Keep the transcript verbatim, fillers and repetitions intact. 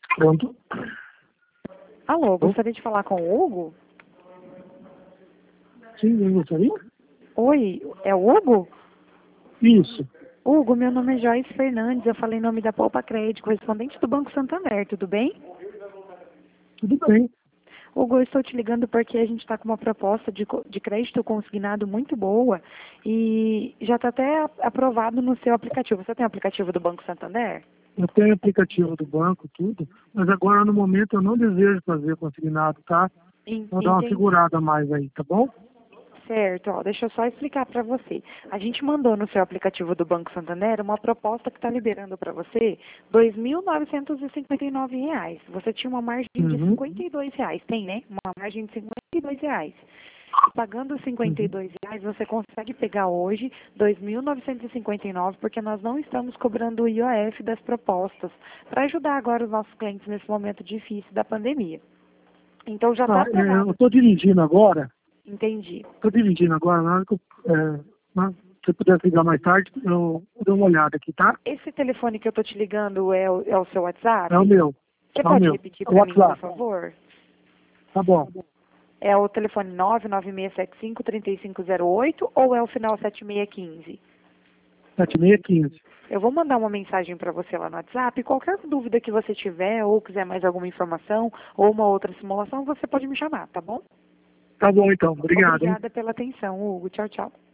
Pronto. Alô, gostaria de falar com o Hugo? Sim, eu gostaria? Oi, é o Hugo? Isso. Hugo, meu nome é Joyce Fernandes, eu falei em nome da Poupa Crédito, correspondente do Banco Santander, tudo bem? Tudo bem. Hugo, eu estou te ligando porque a gente está com uma proposta de, co- de crédito consignado muito boa e já está até a- aprovado no seu aplicativo. Você tem o aplicativo do Banco Santander? Eu tenho aplicativo do banco, tudo, mas agora no momento eu não desejo fazer consignado, tá? En- Vou dar uma Entendi. segurada a mais aí, tá bom? Certo, ó, deixa eu só explicar para você. A gente mandou no seu aplicativo do Banco Santander uma proposta que está liberando para você dois mil novecentos e cinquenta e nove reais. Você tinha uma margem de Uhum. cinquenta e dois reais, tem, né? Uma margem de cinquenta e dois reais. Pagando cinquenta e Uhum. dois reais, você consegue pegar hoje dois mil novecentos e cinquenta e nove, porque nós não estamos cobrando o I O F das propostas, para ajudar agora os nossos clientes nesse momento difícil da pandemia. Então já está Ah, é, eu aprovado. estou dirigindo agora, Entendi. estou dirigindo agora, na hora que eu, é, na- se eu puder ligar mais tarde, eu dou uma olhada aqui, tá? Esse telefone que eu tô te ligando é o, é o seu WhatsApp? É o meu, Você é o pode meu. repetir É o para mim, por WhatsApp, favor? tá bom. É o telefone nove nove seis sete cinco, três cinco zero oito ou é o final sete seis um cinco? sete seis um cinco. Eu vou mandar uma mensagem para você lá no WhatsApp. Qualquer dúvida que você tiver ou quiser mais alguma informação ou uma outra simulação, você pode me chamar, tá bom? Tá bom então, obrigado, hein? Obrigada pela atenção, Hugo. Tchau, tchau.